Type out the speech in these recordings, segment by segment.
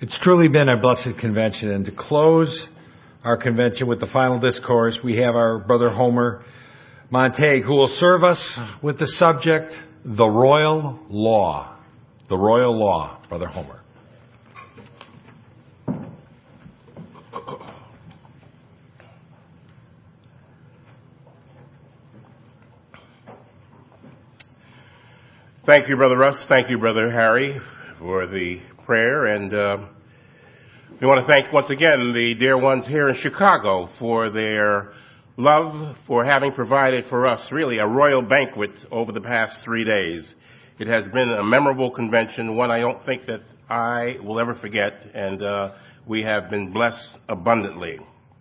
It's truly been a blessed convention, and to close our convention with the final discourse, we have our brother Homer Montague, who will serve us with the subject, the Royal Law. The Royal Law, Brother Homer. Thank you, Brother Russ. Thank you, Brother Harry, for the prayer. And we want to thank once again the dear ones here in Chicago for their love, for having provided for us really a royal banquet over the past 3 days. It has been a memorable convention, one I don't think that I will ever forget, and we have been blessed abundantly.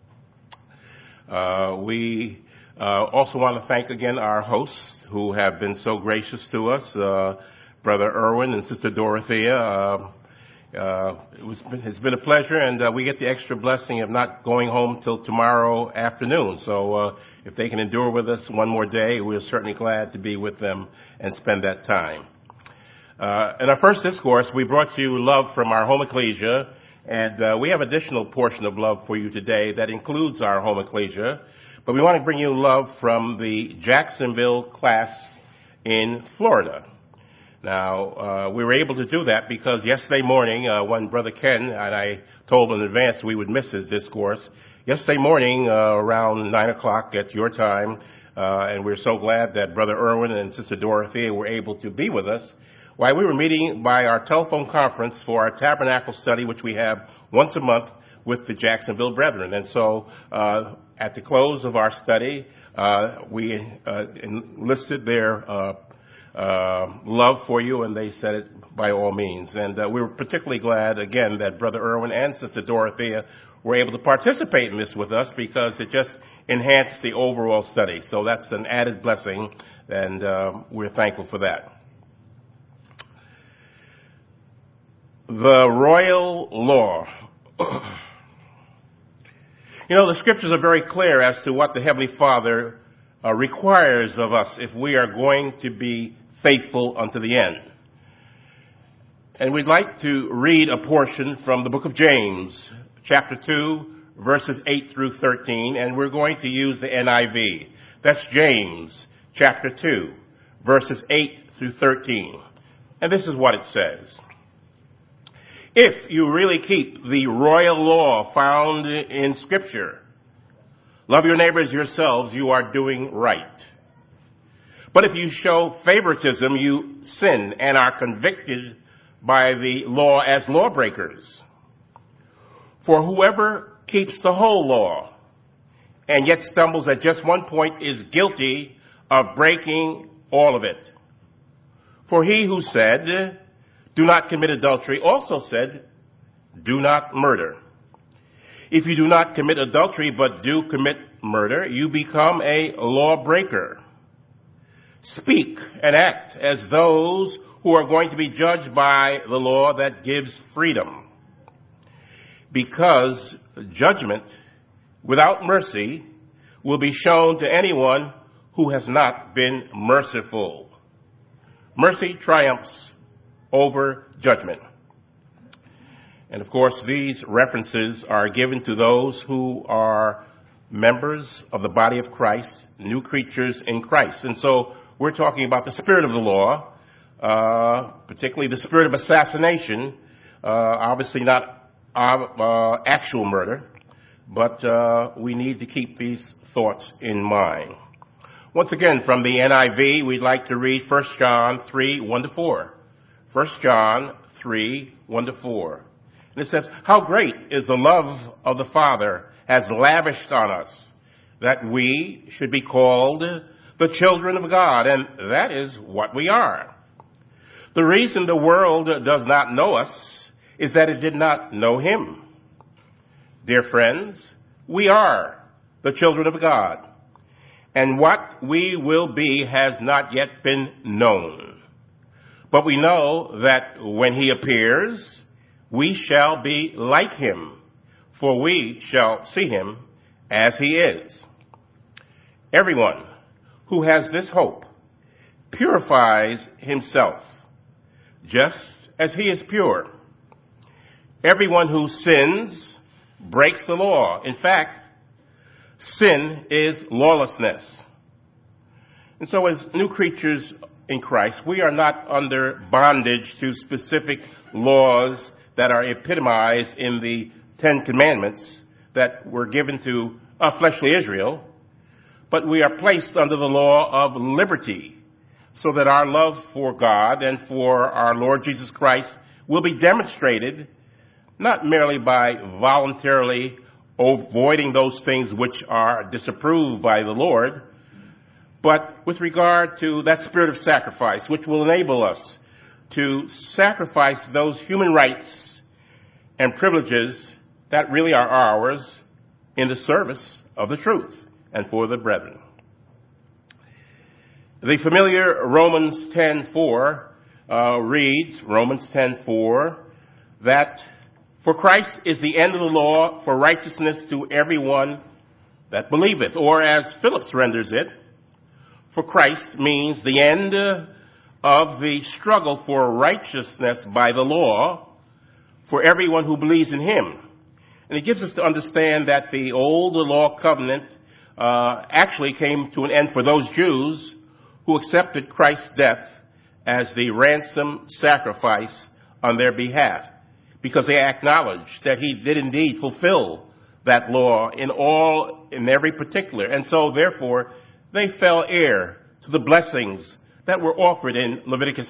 We also want to thank again our hosts who have been so gracious to us, Brother Irwin and Sister Dorothea. It's been a pleasure, and we get the extra blessing of not going home till tomorrow afternoon. So if they can endure with us one more day, we're certainly glad to be with them and spend that time. In our first discourse, we brought you love from our home ecclesia, and we have additional portion of love for you today that includes our home ecclesia. But we want to bring you love from the Jacksonville class in Florida. Now, we were able to do that because yesterday morning, when Brother Ken, and I told him in advance we would miss his discourse, yesterday morning around 9 o'clock at your time, and we're so glad that Brother Irwin and Sister Dorothea were able to be with us, while we were meeting by our telephone conference for our tabernacle study, which we have once a month with the Jacksonville Brethren. And so at the close of our study, we enlisted their love for you, and they said it by all means. And we were particularly glad, again, that Brother Irwin and Sister Dorothea were able to participate in this with us because it just enhanced the overall study. So that's an added blessing, and we're thankful for that. The Royal Law. You know, the scriptures are very clear as to what the Heavenly Father requires of us if we are going to be faithful unto the end. And we'd like to read a portion from the book of James, chapter 2, verses 8 through 13, and we're going to use the NIV. That's James, chapter 2, verses 8 through 13. And this is what it says. If you really keep the royal law found in Scripture, love your neighbors yourselves, you are doing right. But if you show favoritism, you sin and are convicted by the law as lawbreakers. For whoever keeps the whole law and yet stumbles at just one point is guilty of breaking all of it. For he who said, do not commit adultery, also said, do not murder. If you do not commit adultery but do commit murder, you become a lawbreaker. Speak and act as those who are going to be judged by the law that gives freedom. Because judgment without mercy will be shown to anyone who has not been merciful. Mercy triumphs over judgment. And of course, these references are given to those who are members of the body of Christ, new creatures in Christ. And so we're talking about the spirit of the law, particularly the spirit of assassination, obviously not actual murder, but we need to keep these thoughts in mind. Once again, from the NIV, we'd like to read 1 John 3, 1 to 4. 1 John 3, 1 to 4. And it says, how great is the love of the Father has lavished on us, that we should be called the children of God, and that is what we are. The reason the world does not know us is that it did not know Him. Dear friends, we are the children of God, and what we will be has not yet been known. But we know that when He appears, we shall be like Him, for we shall see Him as He is. Everyone who has this hope purifies himself, just as He is pure. Everyone who sins breaks the law. In fact, sin is lawlessness. And so as new creatures in Christ, we are not under bondage to specific laws that are epitomized in the Ten Commandments that were given to fleshly Israel, but we are placed under the law of liberty so that our love for God and for our Lord Jesus Christ will be demonstrated not merely by voluntarily avoiding those things which are disapproved by the Lord, but with regard to that spirit of sacrifice, which will enable us to sacrifice those human rights and privileges that really are ours in the service of the truth and for the brethren. The familiar Romans 10:4 reads, Romans 10:4, that for Christ is the end of the law for righteousness to everyone that believeth. Or as Phillips renders it, for Christ means the end of the struggle for righteousness by the law for everyone who believes in him. And it gives us to understand that the old law covenant actually came to an end for those Jews who accepted Christ's death as the ransom sacrifice on their behalf, because they acknowledged that he did indeed fulfill that law in every particular. And so therefore they fell heir to the blessings that were offered in Leviticus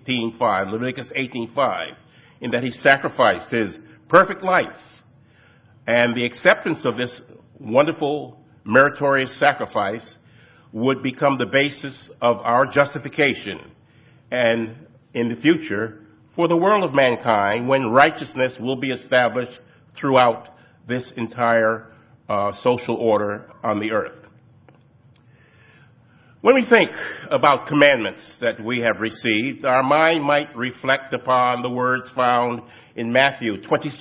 18:5, in that he sacrificed his perfect life. And the acceptance of this wonderful meritorious sacrifice would become the basis of our justification and in the future for the world of mankind, when righteousness will be established throughout this entire social order on the earth. When we think about commandments that we have received, our mind might reflect upon the words found in Matthew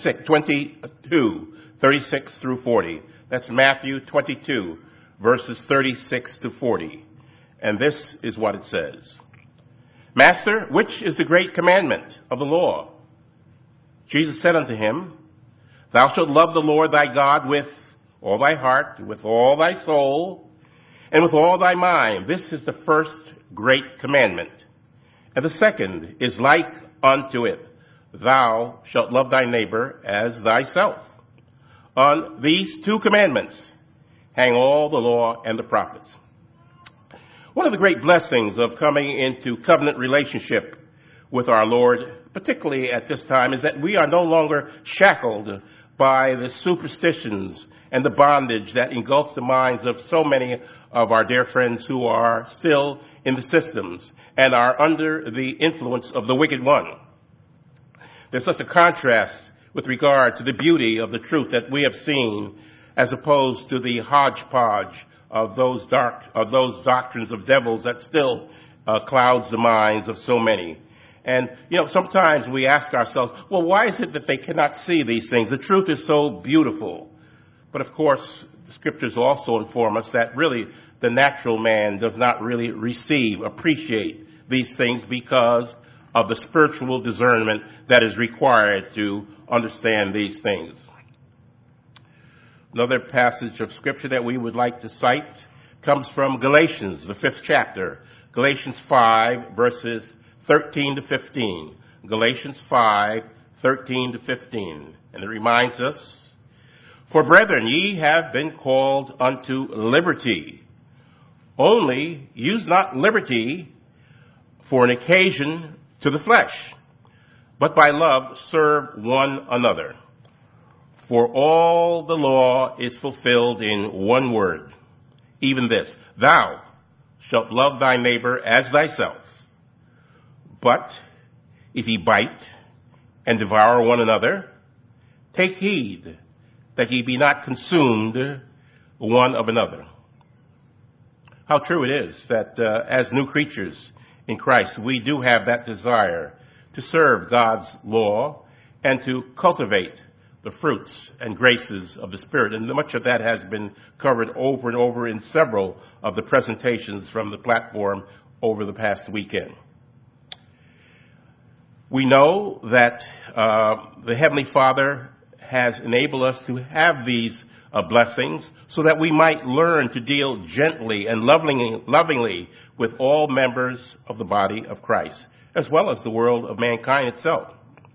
22, 36 through 40. That's Matthew 22, verses 36 to 40. And this is what it says. Master, which is the great commandment of the law? Jesus said unto him, Thou shalt love the Lord thy God with all thy heart, with all thy soul, and with all thy mind. This is the first great commandment. And the second is like unto it. Thou shalt love thy neighbor as thyself. On these two commandments hang all the law and the prophets. One of the great blessings of coming into covenant relationship with our Lord, particularly at this time, is that we are no longer shackled by the superstitions and the bondage that engulfs the minds of so many of our dear friends who are still in the systems and are under the influence of the wicked one. There's such a contrast with regard to the beauty of the truth that we have seen, as opposed to the hodgepodge of those doctrines of devils that still clouds the minds of so many. And, sometimes we ask ourselves, well, why is it that they cannot see these things? The truth is so beautiful. But of course, the scriptures also inform us that really the natural man does not really appreciate these things because of the spiritual discernment that is required to understand these things. Another passage of scripture that we would like to cite comes from Galatians, the 5th chapter. Galatians 5, verses 13 to 15. Galatians 5, 13 to 15. And it reminds us, For brethren, ye have been called unto liberty. Only use not liberty for an occasion to the flesh, but by love serve one another. For all the law is fulfilled in one word, even this, Thou shalt love thy neighbor as thyself. But if ye bite and devour one another, take heed that ye be not consumed one of another. How true it is that as new creatures in Christ, we do have that desire to serve God's law and to cultivate the fruits and graces of the Spirit. And much of that has been covered over and over in several of the presentations from the platform over the past weekend. We know that the Heavenly Father has enabled us to have these blessings so that we might learn to deal gently and lovingly with all members of the body of Christ, as well as the world of mankind itself.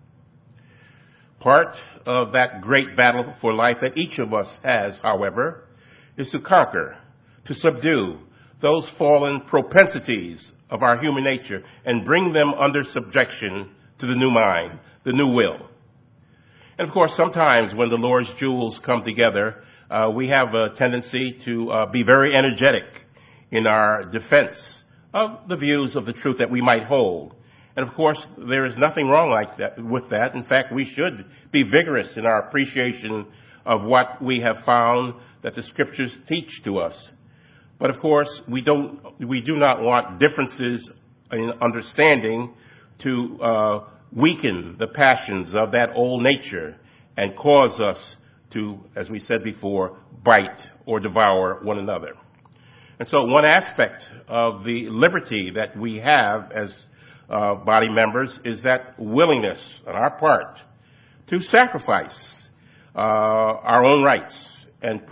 Part of that great battle for life that each of us has, however, is to conquer, to subdue those fallen propensities of our human nature and bring them under subjection to the new mind, the new will. And of course, sometimes when the Lord's jewels come together, we have a tendency to be very energetic in our defense of the views of the truth that we might hold. And of course, there is nothing wrong with that. In fact, we should be vigorous in our appreciation of what we have found that the scriptures teach to us. But of course, we do not want differences in understanding to weaken the passions of that old nature and cause us to, as we said before, bite or devour one another. And so one aspect of the liberty that we have as body members is that willingness on our part to sacrifice our own rights and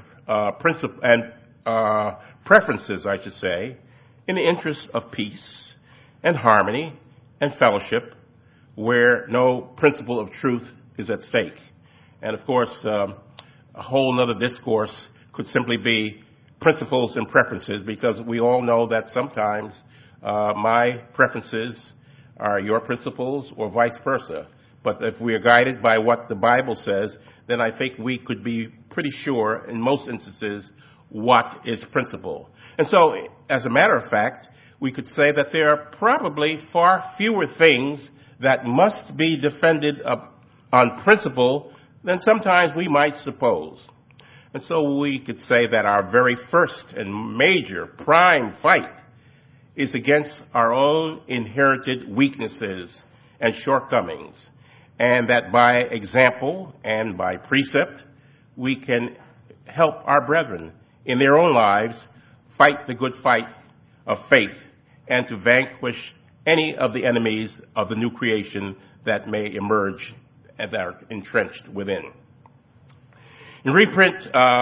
preferences, I should say, in the interest of peace and harmony and fellowship where no principle of truth is at stake. And of course, a whole other discourse could simply be principles and preferences, because we all know that sometimes my preferences are your principles or vice versa. But if we are guided by what the Bible says, then I think we could be pretty sure in most instances what is principle. And so, as a matter of fact, we could say that there are probably far fewer things that must be defended on principle than sometimes we might suppose. And so we could say that our very first and major prime fight is against our own inherited weaknesses and shortcomings, and that by example and by precept, we can help our brethren in their own lives fight the good fight of faith and to vanquish any of the enemies of the new creation that may emerge and that are entrenched within. In reprint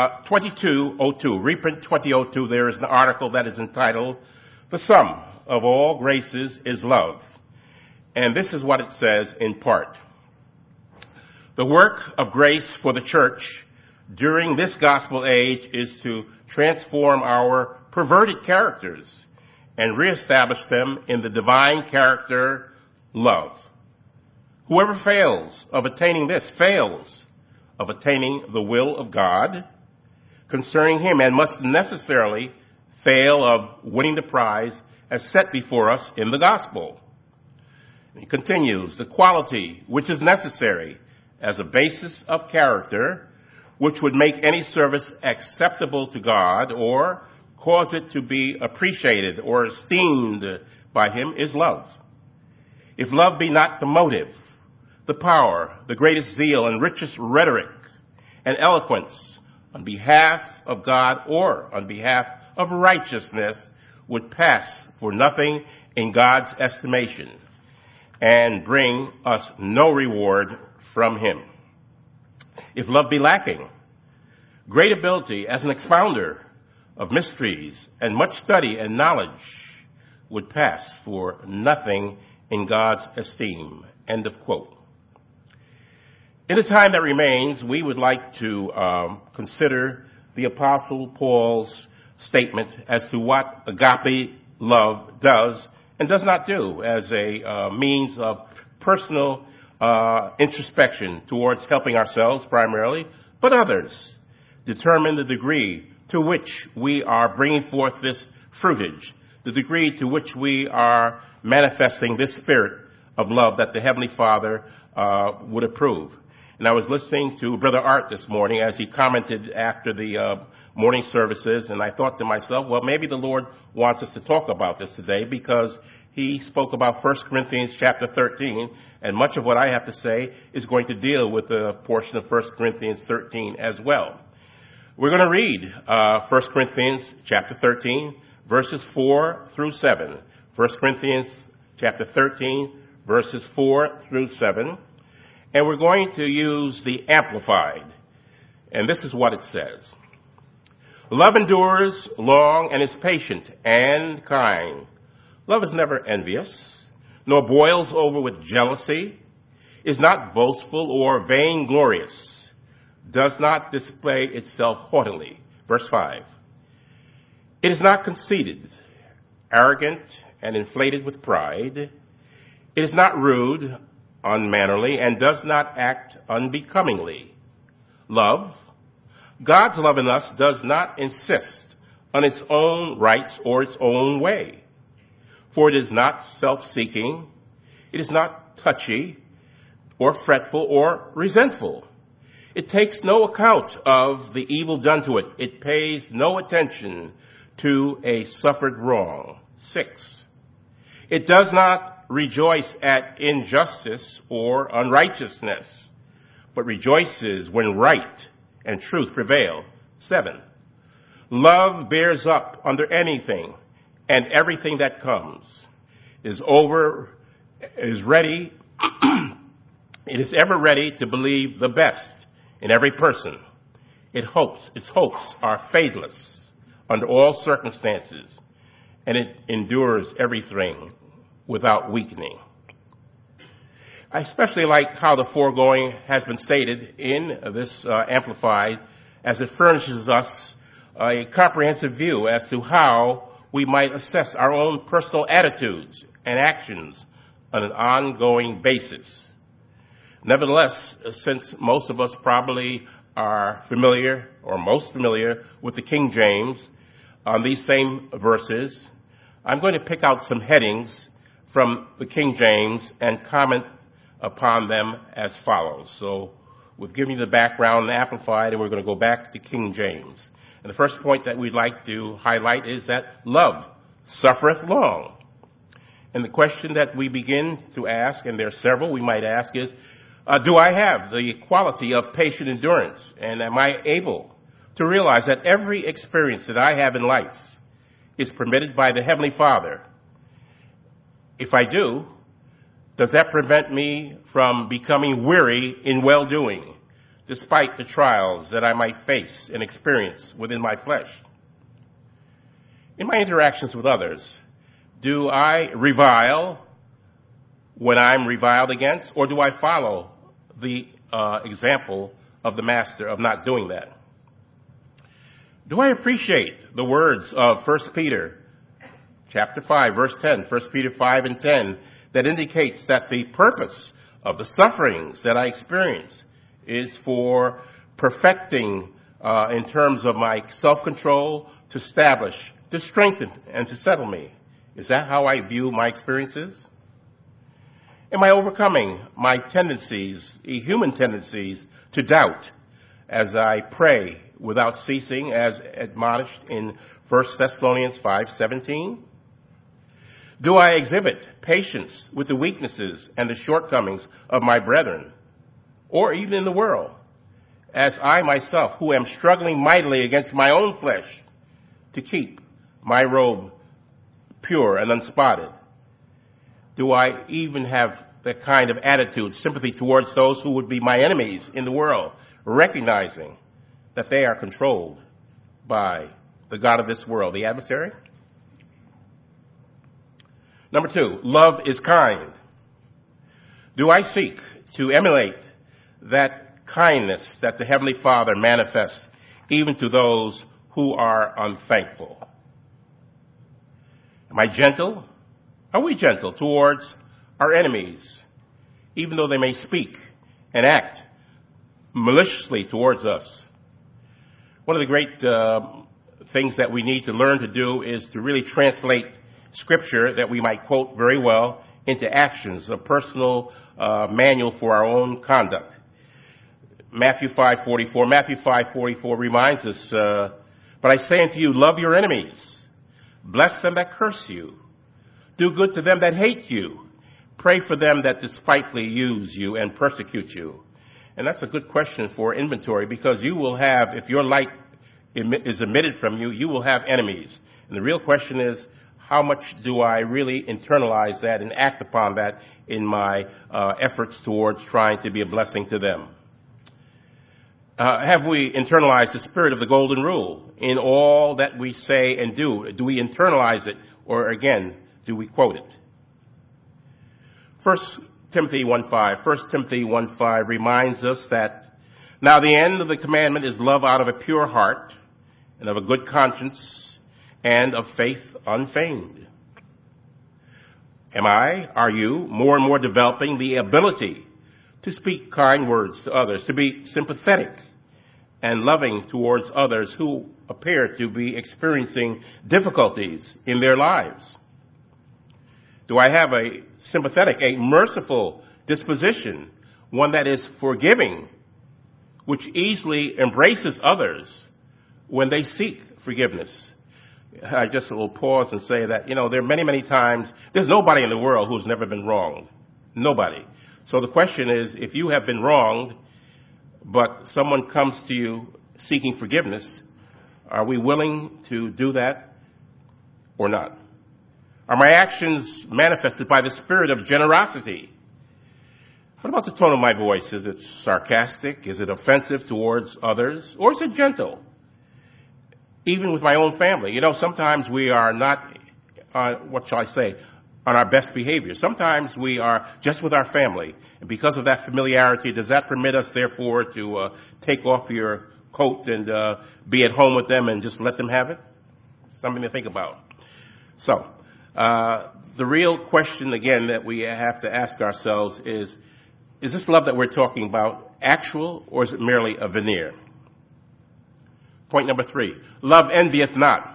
2002, there is an article that is entitled, "The Sum of All Graces is Love." And this is what it says in part. The work of grace for the church during this gospel age is to transform our perverted characters and reestablish them in the divine character, love. Whoever fails of attaining this fails of attaining the will of God concerning him, and must necessarily fail of winning the prize as set before us in the gospel. He continues, the quality which is necessary as a basis of character, which would make any service acceptable to God or cause it to be appreciated or esteemed by him, is love. If love be not the motive, the power, the greatest zeal and richest rhetoric and eloquence on behalf of God or on behalf of righteousness would pass for nothing in God's estimation and bring us no reward from him. If love be lacking, great ability as an expounder of mysteries and much study and knowledge would pass for nothing in God's esteem. End of quote. In the time that remains, we would like to consider the Apostle Paul's statement as to what agape love does and does not do as a means of personal introspection towards helping ourselves primarily, but others. Determine the degree to which we are bringing forth this fruitage, the degree to which we are manifesting this spirit of love that the Heavenly Father would approve. And I was listening to Brother Art this morning as he commented after the morning services, and I thought to myself, well, maybe the Lord wants us to talk about this today, because he spoke about 1 Corinthians chapter 13, and much of what I have to say is going to deal with the portion of 1 Corinthians 13 as well. We're going to read 1 Corinthians chapter 13, verses 4 through 7. 1 Corinthians chapter 13, verses 4 through 7. And we're going to use the Amplified. And this is what it says. Love endures long and is patient and kind. Love is never envious, nor boils over with jealousy, is not boastful or vainglorious, does not display itself haughtily. Verse 5. It is not conceited, arrogant, and inflated with pride. It is not rude, unmannerly, and does not act unbecomingly. Love, God's love in us, does not insist on its own rights or its own way. For it is not self-seeking, it is not touchy, or fretful, or resentful. It takes no account of the evil done to it. It pays no attention to a suffered wrong. 6. It does not rejoice at injustice or unrighteousness, but rejoices when right and truth prevail. 7. Love bears up under anything and everything that comes, is ready, it is ever ready to believe the best in every person. Its hopes are fadeless under all circumstances, and it endures everything without weakening. I especially like how the foregoing has been stated in this Amplified, as it furnishes us a comprehensive view as to how we might assess our own personal attitudes and actions on an ongoing basis. Nevertheless, since most of us probably are familiar, or most familiar, with the King James on these same verses, I'm going to pick out some headings from the King James and comment upon them as follows. So we've given you the background Amplified, and we're going to go back to King James. And the first point that we'd like to highlight is that love suffereth long. And the question that we begin to ask, and there are several we might ask, is, do I have the quality of patient endurance? And am I able to realize that every experience that I have in life is permitted by the Heavenly Father? If I do, does that prevent me from becoming weary in well-doing, despite the trials that I might face and experience within my flesh? In my interactions with others, do I revile when I'm reviled against, or do I follow the example of the Master of not doing that? Do I appreciate the words of 1 Peter chapter 5, verse 10, 1 Peter 5 and 10, that indicates that the purpose of the sufferings that I experience is for perfecting in terms of my self-control, to establish, to strengthen, and to settle me? Is that how I view my experiences? Am I overcoming my tendencies, human tendencies, to doubt as I pray without ceasing, as admonished in 1 Thessalonians 5:17? Do I exhibit patience with the weaknesses and the shortcomings of my brethren, or even in the world, as I myself, who am struggling mightily against my own flesh to keep my robe pure and unspotted? Do I even have that kind of attitude, sympathy towards those who would be my enemies in the world, recognizing that they are controlled by the God of this world, the adversary? Number 2, love is kind. Do I seek to emulate that kindness that the Heavenly Father manifests even to those who are unthankful? Am I gentle? Are we gentle towards our enemies, even though they may speak and act maliciously towards us? One of the great things that we need to learn to do is to really translate Scripture that we might quote very well into actions, a personal manual for our own conduct. Matthew 5:44 reminds us, but I say unto you, love your enemies, bless them that curse you, do good to them that hate you, pray for them that despitefully use you and persecute you. And that's a good question for inventory, because you will have, if your light is emitted from you, you will have enemies. And the real question is, how much do I really internalize that and act upon that in my efforts towards trying to be a blessing to them? Have we internalized the spirit of the golden rule in all that we say and do? Do we internalize it, or again, do we quote it? 1 Timothy 1:5 reminds us that now the end of the commandment is love out of a pure heart and of a good conscience and of faith unfeigned. Are you more and more developing the ability to speak kind words to others, to be sympathetic and loving towards others who appear to be experiencing difficulties in their lives? Do I have a sympathetic, a merciful disposition, one that is forgiving, which easily embraces others when they seek forgiveness? I just will pause and say that, there are many, many times, there's nobody in the world who's never been wronged. Nobody. So the question is, if you have been wronged, but someone comes to you seeking forgiveness, are we willing to do that or not? Are my actions manifested by the spirit of generosity? What about the tone of my voice? Is it sarcastic? Is it offensive towards others? Or is it gentle? Even with my own family. Sometimes we are not, on our best behavior. Sometimes we are just with our family. And because of that familiarity, does that permit us, therefore, to take off your coat and be at home with them and just let them have it? Something to think about. So, the real question, again, that we have to ask ourselves is this love that we're talking about actual, or is it merely a veneer? Point number 3, love envieth not.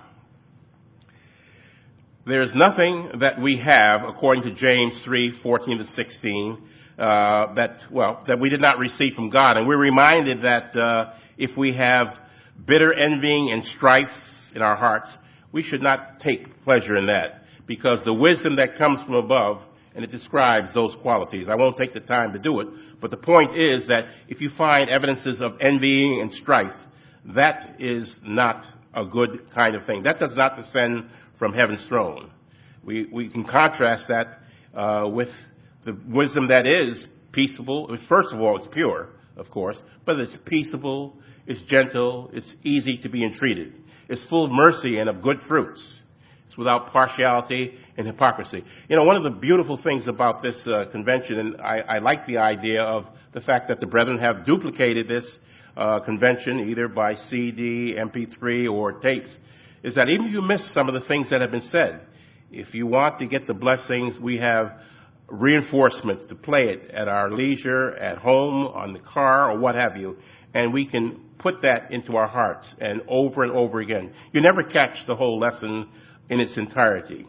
There is nothing that we have, according to James 3:14-16, that we did not receive from God. And we're reminded that if we have bitter envying and strife in our hearts, we should not take pleasure in that, because the wisdom that comes from above, and it describes those qualities. I won't take the time to do it, but the point is that if you find evidences of envying and strife, that is not a good kind of thing. That does not descend from heaven's throne. We can contrast that with the wisdom that is peaceable. First of all, it's pure, of course, but it's peaceable, it's gentle, it's easy to be entreated. It's full of mercy and of good fruits. It's without partiality and hypocrisy. One of the beautiful things about this convention, and I like the idea of the fact that the brethren have duplicated this convention, either by CD, MP3, or tapes, is that even if you miss some of the things that have been said, if you want to get the blessings, we have reinforcements to play it at our leisure, at home, on the car, or what have you, and we can put that into our hearts and over again. You never catch the whole lesson in its entirety.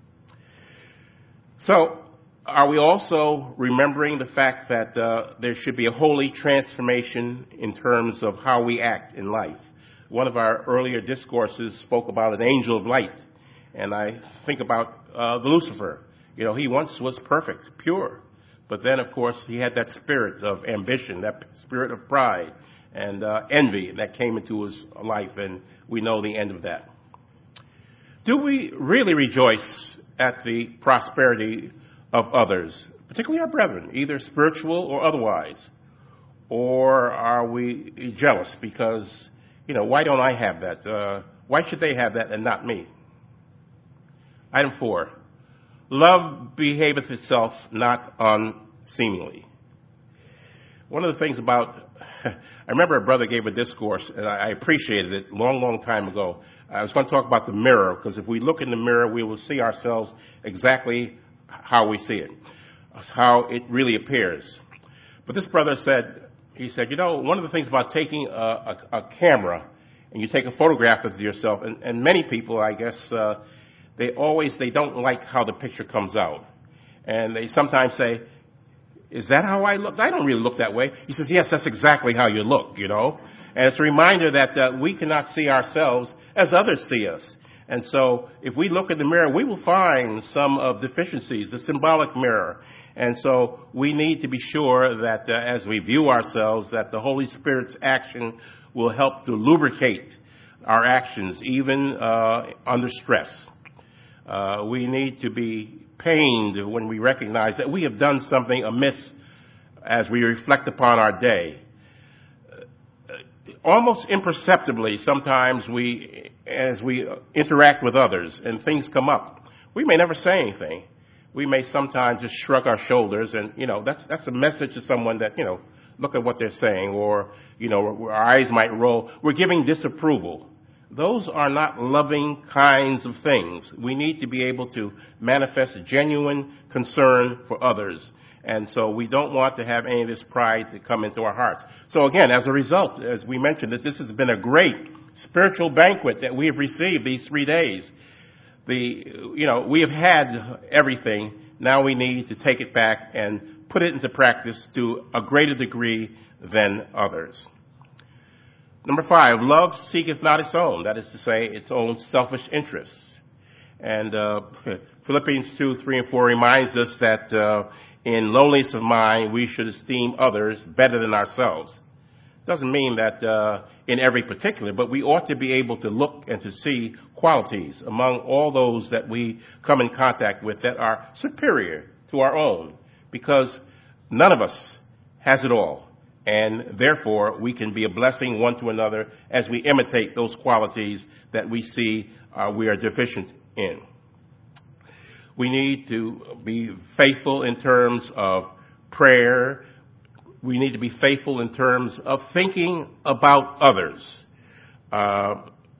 So, are we also remembering the fact that there should be a holy transformation in terms of how we act in life? One of our earlier discourses spoke about an angel of light, and I think about Lucifer. He once was perfect, pure, but then, of course, he had that spirit of ambition, that spirit of pride and envy that came into his life, and we know the end of that. Do we really rejoice at the prosperity of others, particularly our brethren, either spiritual or otherwise? Or are we jealous because, why don't I have that? Why should they have that and not me? Item 4, love behaveth itself not unseemly. One of the things about, I remember a brother gave a discourse, and I appreciated it long time ago. I was going to talk about the mirror, because if we look in the mirror, we will see ourselves exactly how we see it, how it really appears. But this brother said, one of the things about taking a camera and you take a photograph of yourself, and many people, I guess, they don't like how the picture comes out. And they sometimes say, is that how I look? I don't really look that way. He says, yes, that's exactly how you look, And it's a reminder that we cannot see ourselves as others see us. And so if we look in the mirror, we will find some of deficiencies, the symbolic mirror. And so we need to be sure that as we view ourselves, that the Holy Spirit's action will help to lubricate our actions, even under stress. We need to be pained when we recognize that we have done something amiss as we reflect upon our day. Almost imperceptibly, sometimes as we interact with others and things come up, we may never say anything. We may sometimes just shrug our shoulders, and that's a message to someone that look at what they're saying, or our eyes might roll. We're giving disapproval. Those are not loving kinds of things. We need to be able to manifest genuine concern for others. And so we don't want to have any of this pride to come into our hearts. So again, as a result, as we mentioned, this has been a great spiritual banquet that we have received these 3 days. We have had everything. Now we need to take it back and put it into practice to a greater degree than others. Number 5, love seeketh not its own. That is to say, its own selfish interests. And Philippians 2, 3, and 4 reminds us that in lowliness of mind, we should esteem others better than ourselves. Doesn't mean that in every particular, but we ought to be able to look and to see qualities among all those that we come in contact with that are superior to our own, because none of us has it all. And therefore, we can be a blessing one to another as we imitate those qualities that we see we are deficient in. We need to be faithful in terms of prayer. We need to be faithful in terms of thinking about others. I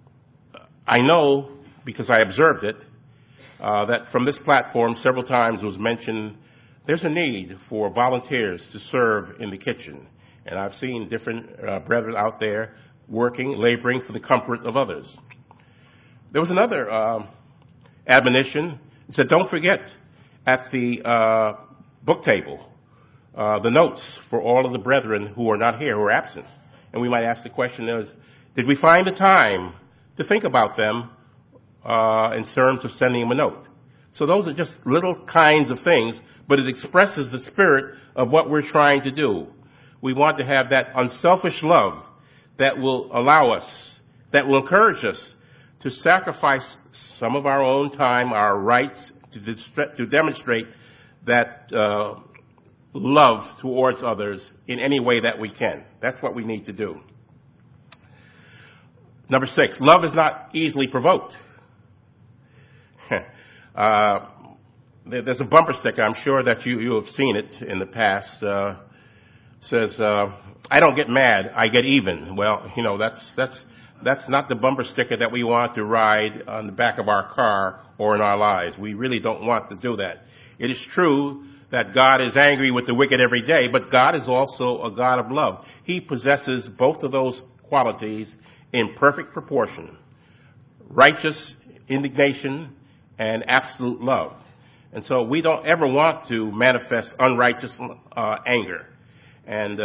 know, because I observed it, that from this platform several times was mentioned there's a need for volunteers to serve in the kitchen. And I've seen different brethren out there working, laboring for the comfort of others. There was another admonition. It said, don't forget at the book table the notes for all of the brethren who are not here, who are absent. And we might ask the question did we find the time to think about them in terms of sending them a note? So those are just little kinds of things, but it expresses the spirit of what we're trying to do. We want to have that unselfish love that will allow us, that will encourage us to sacrifice some of our own time, our rights, to demonstrate that love towards others in any way that we can. That's what we need to do. Number 6, love is not easily provoked. There's a bumper sticker, I'm sure that you have seen it in the past, says, I don't get mad, I get even. Well, that's not the bumper sticker that we want to ride on the back of our car or in our lives. We really don't want to do that. It is true that God is angry with the wicked every day, but God is also a God of love. He possesses both of those qualities in perfect proportion. Righteous indignation and absolute love. And so we don't ever want to manifest unrighteous anger. And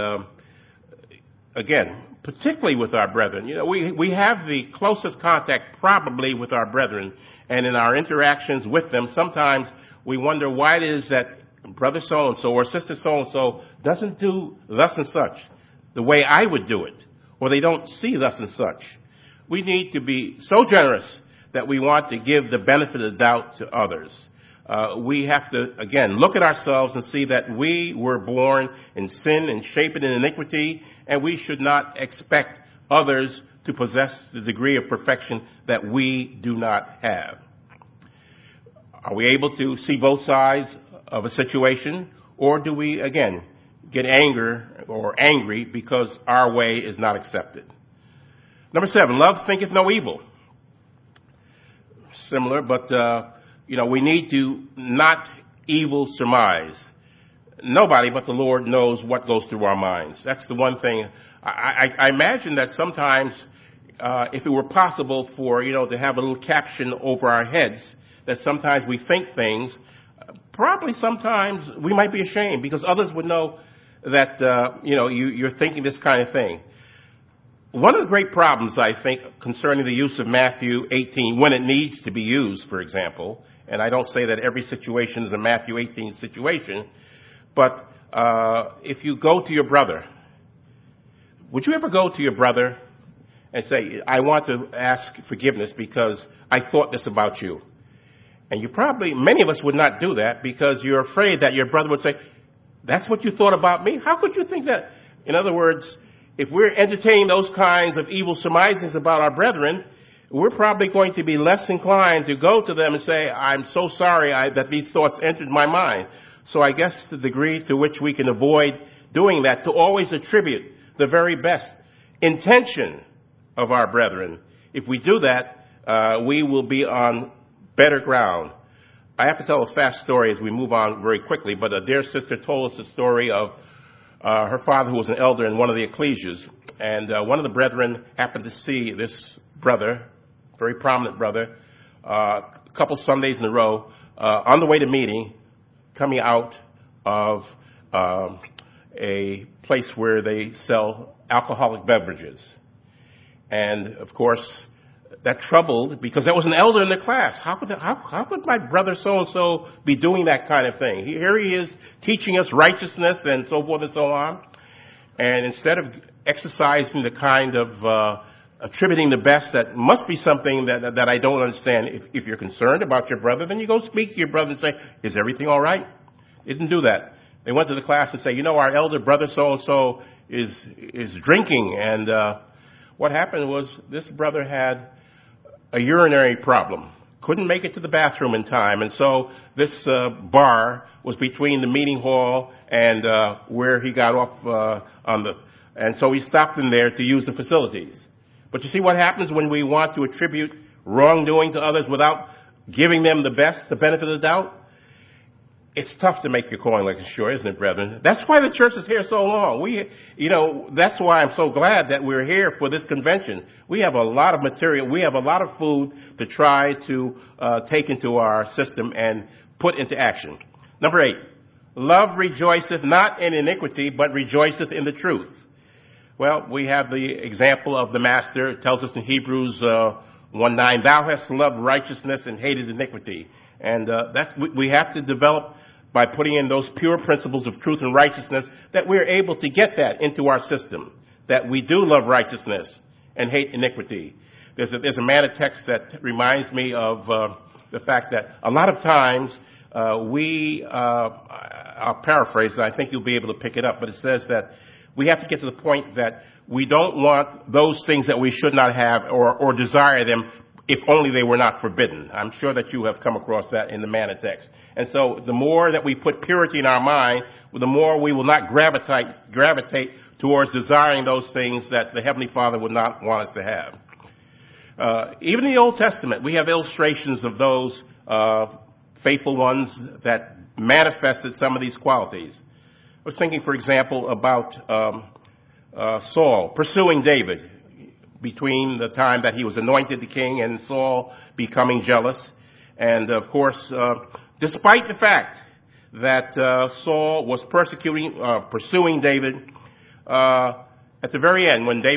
again, particularly with our brethren, we have the closest contact probably with our brethren, and in our interactions with them, sometimes we wonder why it is that brother so-and-so or sister so-and-so doesn't do thus and such the way I would do it, or they don't see thus and such. We need to be so generous that we want to give the benefit of the doubt to others. We have to, again, look at ourselves and see that we were born in sin and shapen in iniquity, and we should not expect others to possess the degree of perfection that we do not have. Are we able to see both sides of a situation, or do we, again, get angry because our way is not accepted? Number 7, love thinketh no evil. Similar, but we need to not evil surmise. Nobody but the Lord knows what goes through our minds. That's the one thing. I imagine that sometimes, if it were possible for, to have a little caption over our heads, that sometimes we think things, probably sometimes we might be ashamed because others would know that, you're thinking this kind of thing. One of the great problems, I think, concerning the use of Matthew 18, when it needs to be used, for example, and I don't say that every situation is a Matthew 18 situation, but if you go to your brother, would you ever go to your brother and say, I want to ask forgiveness because I thought this about you? And many of us would not do that because you're afraid that your brother would say, that's what you thought about me? How could you think that? In other words, if we're entertaining those kinds of evil surmisings about our brethren, we're probably going to be less inclined to go to them and say, I'm so sorry that these thoughts entered my mind. So I guess the degree to which we can avoid doing that, to always attribute the very best intention of our brethren. If we do that, we will be on better ground. I have to tell a fast story as we move on very quickly, but a dear sister told us the story of her father, who was an elder in one of the ecclesias, and one of the brethren happened to see this brother, very prominent brother, a couple Sundays in a row, on the way to meeting, coming out of a place where they sell alcoholic beverages. And, of course, that troubled, because there was an elder in the class. How could my brother so-and-so be doing that kind of thing? Here he is teaching us righteousness and so forth and so on. And instead of exercising the kind of attributing the best, that must be something that I don't understand. If you're concerned about your brother, then you go speak to your brother and say, is everything all right? They didn't do that. They went to the class and say, our elder brother so-and-so is drinking. And what happened was this brother had a urinary problem. Couldn't make it to the bathroom in time. And so this bar was between the meeting hall and where he got off and so he stopped in there to use the facilities. But you see what happens when we want to attribute wrongdoing to others without giving them the benefit of the doubt? It's tough to make your coin like a shore, isn't it, brethren? That's why the church is here so long. That's why I'm so glad that we're here for this convention. We have a lot of material. We have a lot of food to try to take into our system and put into action. Number 8, love rejoiceth not in iniquity, but rejoiceth in the truth. Well, we have the example of the Master. It tells us in Hebrews 1:9, thou hast loved righteousness and hated iniquity. And we have to develop by putting in those pure principles of truth and righteousness, that we're able to get that into our system, that we do love righteousness and hate iniquity. There's a Manna text that reminds me of the fact that a lot of times I'll paraphrase it, I think you'll be able to pick it up, but it says that we have to get to the point that we don't want those things that we should not have or desire them if only they were not forbidden. I'm sure that you have come across that in the Manna text. And so the more that we put purity in our mind, the more we will not gravitate towards desiring those things that the Heavenly Father would not want us to have. Even in the Old Testament, we have illustrations of those faithful ones that manifested some of these qualities. I was thinking, for example, about Saul pursuing David between the time that he was anointed the king and Saul becoming jealous. And, of course, despite the fact that Saul was pursuing David, at the very end, when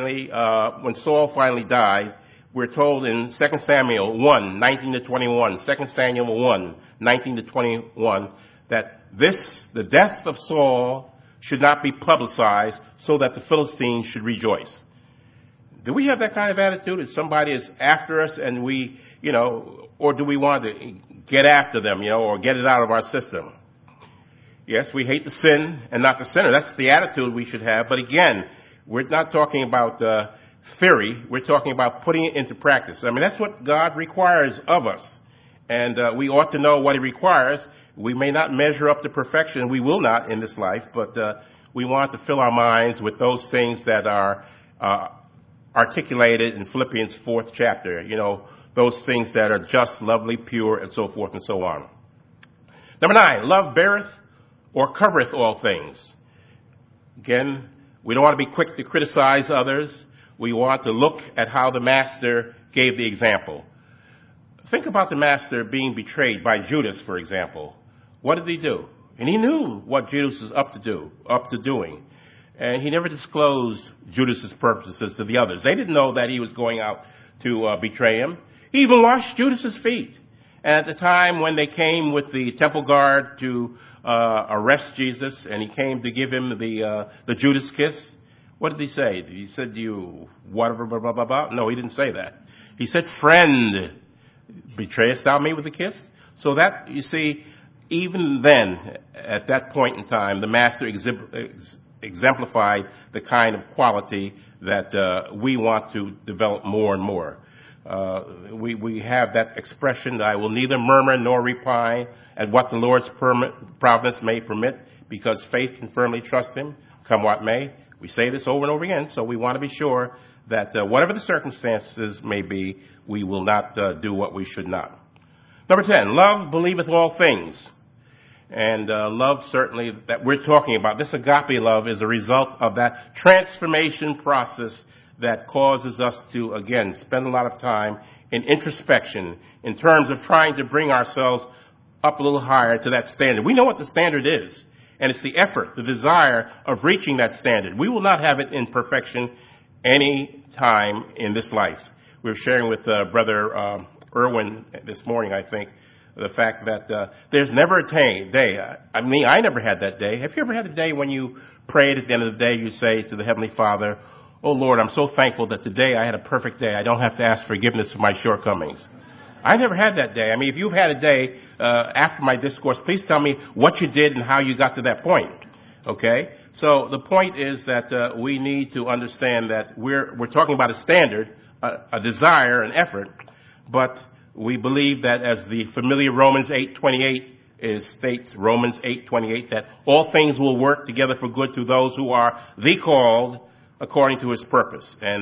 Saul finally died, we're told in 2 Samuel 1, 19 to 21, 2 Samuel 1, 19 to 21, that the death of Saul should not be publicized so that the Philistines should rejoice. Do we have that kind of attitude? If somebody is after us and we, or do we want to get after them, or get it out of our system? Yes, we hate the sin and not the sinner. That's the attitude we should have. But again, we're not talking about theory. We're talking about putting it into practice. I mean, that's what God requires of us. And we ought to know what He requires. We may not measure up to perfection. We will not in this life. But we want to fill our minds with those things that are articulated in Philippians 4th chapter. Those things that are just, lovely, pure, and so forth and so on. Number 9, love beareth or covereth all things. Again, we don't want to be quick to criticize others. We want to look at how the Master gave the example. Think about the Master being betrayed by Judas, for example. What did he do? And he knew what Judas was up to doing. And he never disclosed Judas's purposes to the others. They didn't know that he was going out to betray him. He even washed Judas's feet. And at the time when they came with the temple guard to arrest Jesus, and he came to give him the Judas kiss, what did he say? He said, "You whatever, blah, blah, blah, blah." No, he didn't say that. He said, "Friend." Betrayest thou me with a kiss? So that, you see, even then, at that point in time, the Master exemplified the kind of quality that we want to develop more and more. We have that expression that I will neither murmur nor repine at what the Lord's providence may permit, because faith can firmly trust Him, come what may. We say this over and over again, so we want to be sure that whatever the circumstances may be, we will not do what we should not. Number 10, love believeth all things. And love, certainly, that we're talking about, this agape love is a result of that transformation process that causes us to, again, spend a lot of time in introspection in terms of trying to bring ourselves up a little higher to that standard. We know what the standard is, and it's the effort, the desire of reaching that standard. We will not have it in perfection any time in this life. We were sharing with Brother Irwin this morning, I think, the fact that there's never a day. I mean, I never had that day. Have you ever had a day when you prayed at the end of the day, you say to the Heavenly Father, "Oh Lord, I'm so thankful that today I had a perfect day. I don't have to ask forgiveness for my shortcomings." I never had that day. I mean, if you've had a day after my discourse, please tell me what you did and how you got to that point. Okay? So the point is that we need to understand that we're talking about a standard, a desire, an effort, but we believe that, as the familiar Romans 8:28 states, Romans 8:28, that all things will work together for good to those who are the called according to His purpose. And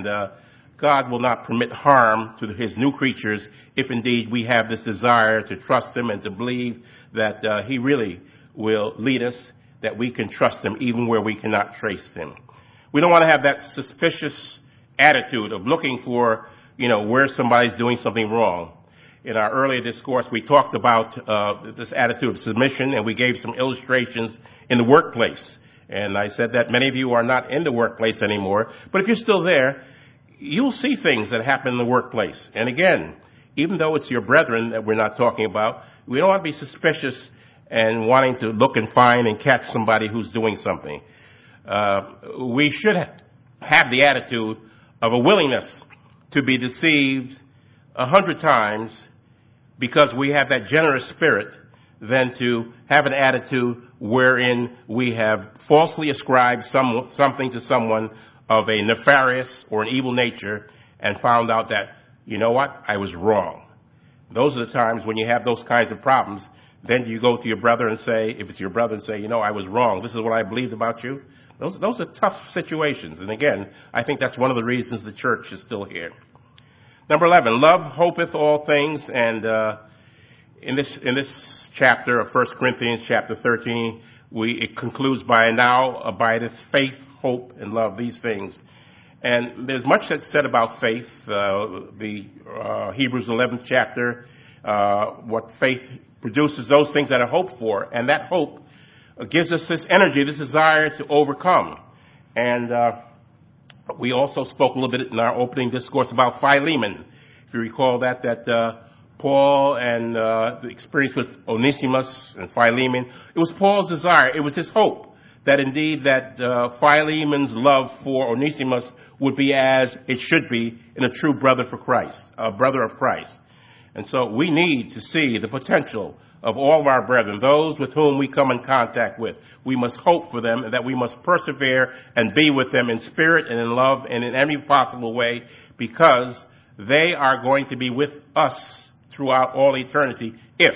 God will not permit harm to His new creatures if indeed we have this desire to trust Him and to believe that He really will lead us, that we can trust Him even where we cannot trace Him. We don't want to have that suspicious attitude of looking for, where somebody's doing something wrong. In our earlier discourse, we talked about this attitude of submission, and we gave some illustrations in the workplace. And I said that many of you are not in the workplace anymore, but if you're still there, you'll see things that happen in the workplace. And again, even though it's your brethren that we're not talking about, we don't want to be suspicious and wanting to look and find and catch somebody who's doing something. We should have the attitude of a willingness to be deceived 100 times, because we have that generous spirit, than to have an attitude wherein we have falsely ascribed something to someone of a nefarious or an evil nature and found out that, you know what, I was wrong. Those are the times when you have those kinds of problems. Then you go to your brother and say, if it's your brother, and say, I was wrong. This is what I believed about you. Those are tough situations. And again, I think that's one of the reasons the church is still here. Number 11, love hopeth all things. And in this chapter of 1 Corinthians chapter 13, it concludes by, now abideth faith, hope, and love, these things. And there's much that's said about faith. The Hebrews 11th chapter, what faith produces, those things that are hoped for. And that hope gives us this energy, this desire to overcome. And we also spoke a little bit in our opening discourse about Philemon. If you recall that Paul and the experience with Onesimus and Philemon, it was Paul's desire, it was his hope that indeed that Philemon's love for Onesimus would be as it should be in a true brother for Christ, a brother of Christ. And so we need to see the potential of all of our brethren, those with whom we come in contact with. We must hope for them, and that we must persevere and be with them in spirit and in love and in every possible way, because they are going to be with us throughout all eternity if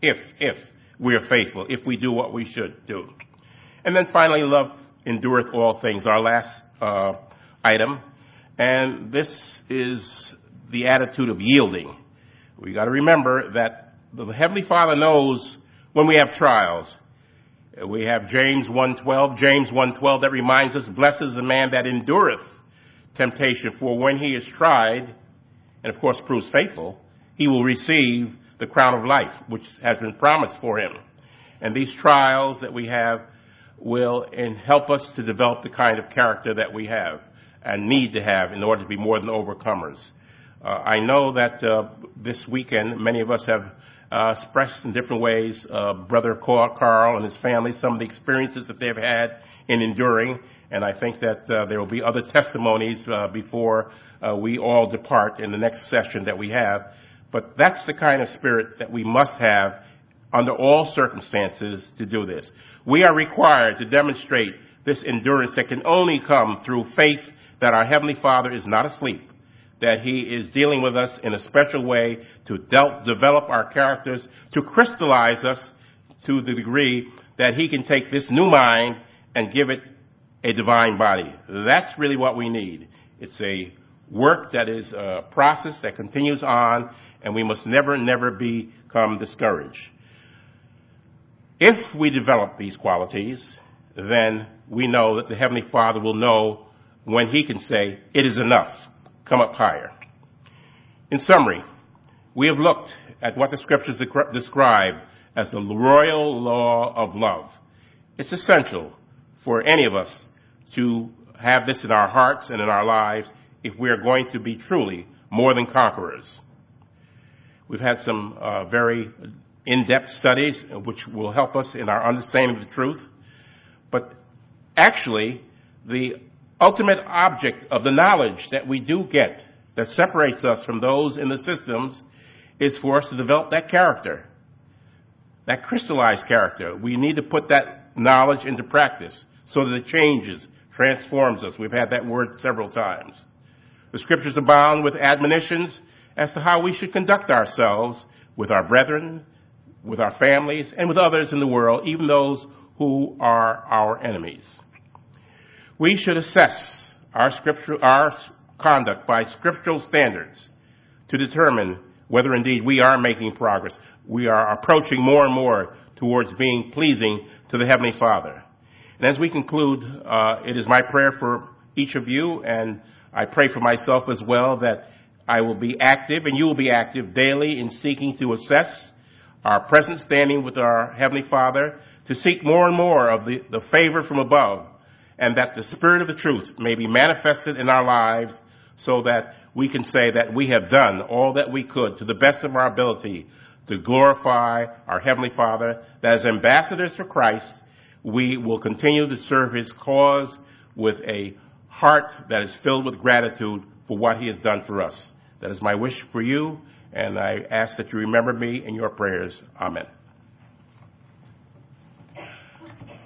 we are faithful, if we do what we should do. And then finally, love endureth all things, our last item. And this is the attitude of yielding. We got to remember that the Heavenly Father knows when we have trials. We have James 1:12. James 1:12 that reminds us, blessed is the man that endureth temptation, for when he is tried, and of course proves faithful, he will receive the crown of life, which has been promised for him. And these trials that we have will help us to develop the kind of character that we have and need to have in order to be more than overcomers. I know that this weekend many of us have expressed in different ways, Brother Carl and his family, some of the experiences that they've had in enduring. And I think that there will be other testimonies before we all depart in the next session that we have. But that's the kind of spirit that we must have under all circumstances to do this. We are required to demonstrate this endurance that can only come through faith that our Heavenly Father is not asleep, that He is dealing with us in a special way to develop our characters, to crystallize us to the degree that He can take this new mind and give it a divine body. That's really what we need. It's a work that is a process that continues on, and we must never become discouraged. If we develop these qualities, then we know that the Heavenly Father will know when He can say, "It is enough. Come up higher." In summary, we have looked at what the Scriptures describe as the royal law of love. It's essential for any of us to have this in our hearts and in our lives if we are going to be truly more than conquerors. We've had some very in-depth studies which will help us in our understanding of the truth. But actually, the ultimate object of the knowledge that we do get that separates us from those in the systems is for us to develop that character, that crystallized character. We need to put that knowledge into practice so that it changes, transforms us. We've had that word several times. The Scriptures abound with admonitions as to how we should conduct ourselves with our brethren, with our families, and with others in the world, even those who are our enemies. We should assess our conduct by scriptural standards to determine whether indeed we are making progress. We are approaching more and more towards being pleasing to the Heavenly Father. And as we conclude, it is my prayer for each of you, and I pray for myself as well, that I will be active and you will be active daily in seeking to assess our present standing with our Heavenly Father, to seek more and more of the favor from above, and that the Spirit of the truth may be manifested in our lives so that we can say that we have done all that we could to the best of our ability to glorify our Heavenly Father, that as ambassadors for Christ, we will continue to serve His cause with a heart that is filled with gratitude for what He has done for us. That is my wish for you, and I ask that you remember me in your prayers. Amen.